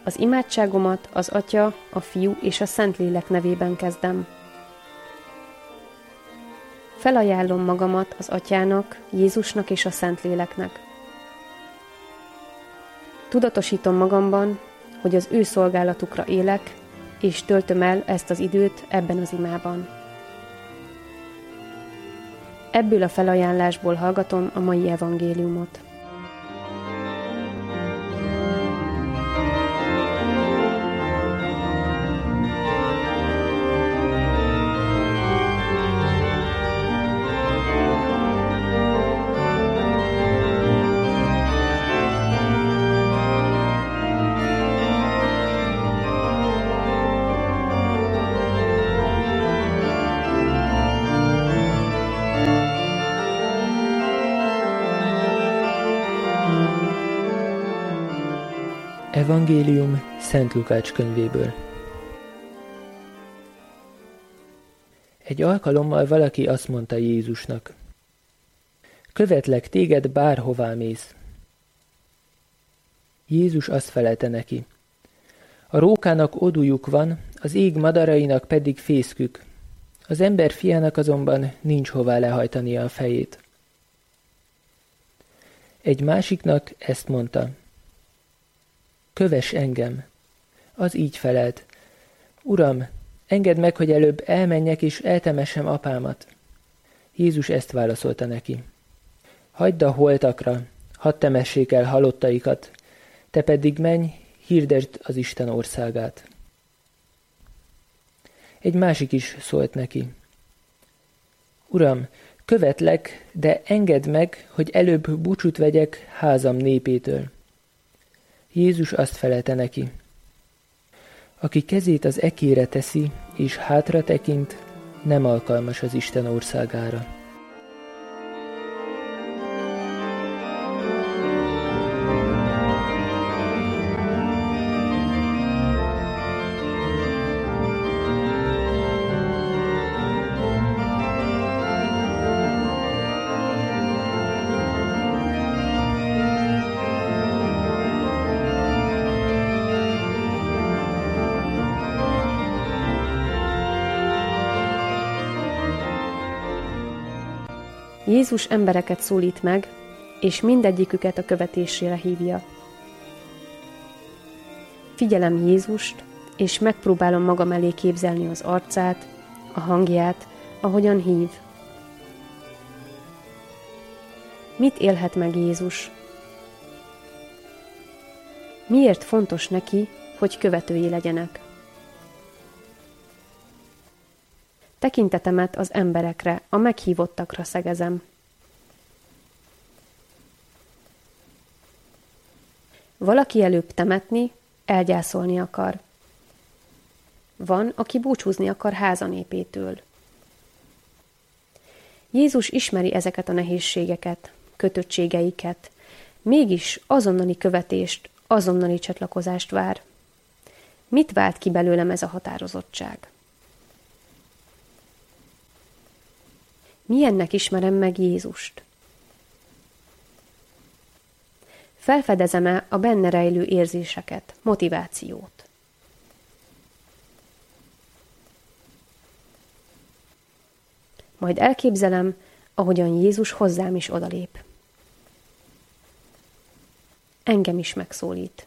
Az imádságomat az Atya, a Fiú és a Szentlélek nevében kezdem. Felajánlom magamat az Atyának, Jézusnak és a Szentléleknek. Tudatosítom magamban, hogy az ő szolgálatukra élek, és töltöm el ezt az időt ebben az imában. Ebből a felajánlásból hallgatom a mai evangéliumot. Evangélium Szent Lukács könyvéből. Egy alkalommal valaki azt mondta Jézusnak: követlek téged, bárhová mész. Jézus azt felelte neki: a rókának odújuk van, az ég madarainak pedig fészkük, az ember fiának azonban nincs hová lehajtania a fejét. Egy másiknak ezt mondta: kövess engem. Az így felelt: Uram, engedd meg, hogy előbb elmenjek és eltemessem apámat. Jézus ezt válaszolta neki: hagyd a holtakra, hadd temessék el halottaikat, te pedig menj, hirdesd az Isten országát. Egy másik is szólt neki: Uram, követlek, de engedd meg, hogy előbb búcsút vegyek házam népétől. Jézus azt felelte neki: aki kezét az ekére teszi, és hátra tekint, nem alkalmas az Isten országára. Jézus embereket szólít meg, és mindegyiküket a követésére hívja. Figyelem Jézust, és megpróbálom magam elé képzelni az arcát, a hangját, ahogyan hív. Mit élhet meg Jézus? Miért fontos neki, hogy követői legyenek? Tekintetemet az emberekre, a meghívottakra szegezem. Valaki előbb temetni, elgyászolni akar. Van, aki búcsúzni akar házanépétől. Jézus ismeri ezeket a nehézségeket, kötöttségeiket, mégis azonnali követést, azonnali csatlakozást vár. Mit vált ki belőlem ez a határozottság? Milyennek ismerem meg Jézust? Felfedezem-e a benne rejlő érzéseket, motivációt? Majd elképzelem, ahogyan Jézus hozzám is odalép. Engem is megszólít.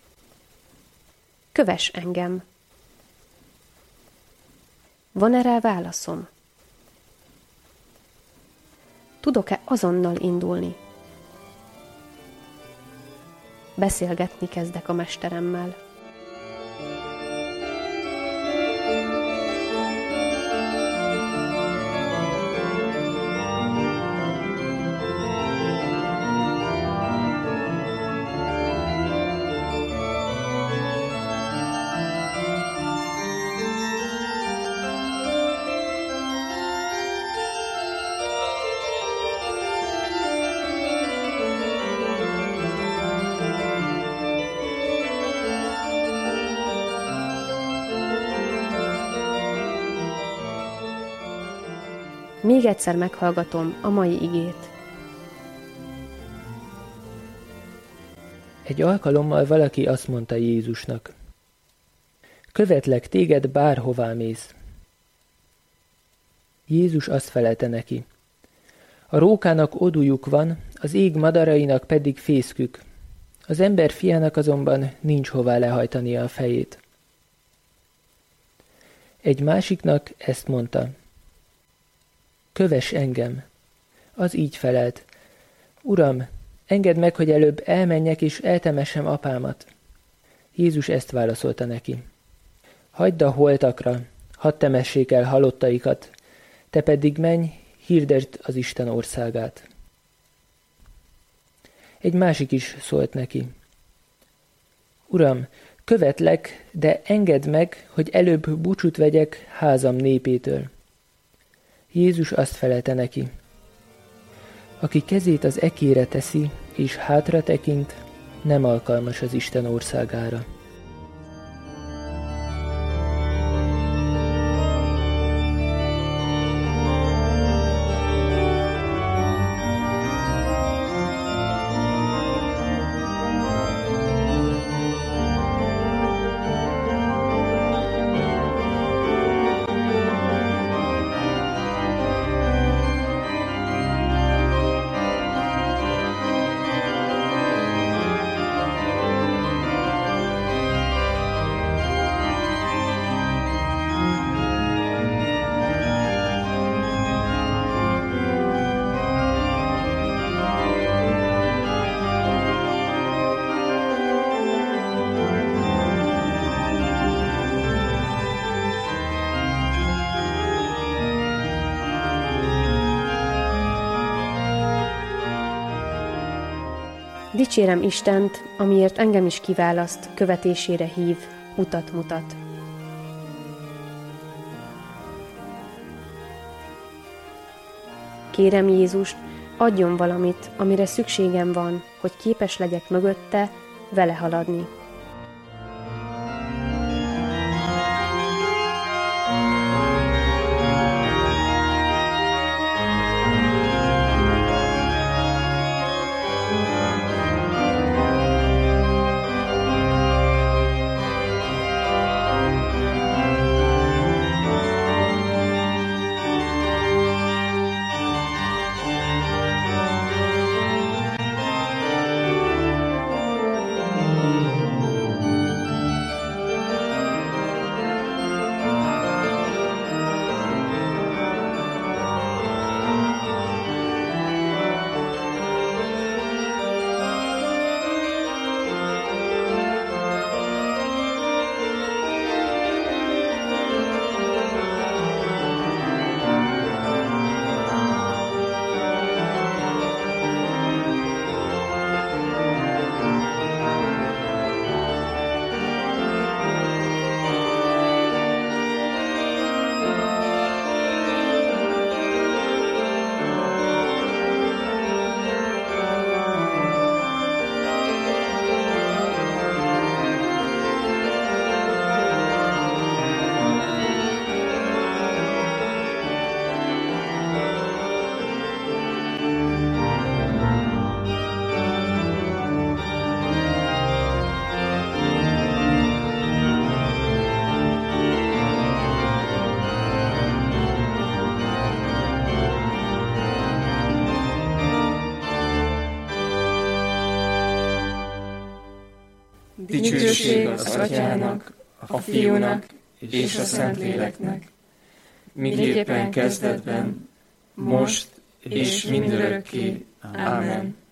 Kövess engem. Van-e rá válaszom? Tudok-e azonnal indulni? Beszélgetni kezdek a mesteremmel. Még egyszer meghallgatom a mai igét. Egy alkalommal valaki azt mondta Jézusnak: követlek téged, bárhová mész. Jézus azt felelte neki: a rókának odújuk van, az ég madarainak pedig fészkük. Az ember fiának azonban nincs hová lehajtania a fejét. Egy másiknak ezt mondta: kövess engem. Az így felelt: Uram, engedd meg, hogy előbb elmenjek és eltemessem apámat. Jézus ezt válaszolta neki: hagyd a holtakra, hadd temessék el halottaikat, te pedig menj, hirdesd az Isten országát. Egy másik is szólt neki: Uram, követlek, de engedd meg, hogy előbb búcsút vegyek házam népétől. Jézus azt felelte neki: aki kezét az ekére teszi, és hátra tekint, nem alkalmas az Isten országára. Dicsérem Istent, amiért engem is kiválaszt, követésére hív, utat mutat. Kérem Jézust, adjon valamit, amire szükségem van, hogy képes legyek mögötte, vele haladni. Dicsőség az Atyának, a Fiúnak és a Szentléleknek, miképpen kezdetben, most és mindörökké. Amen.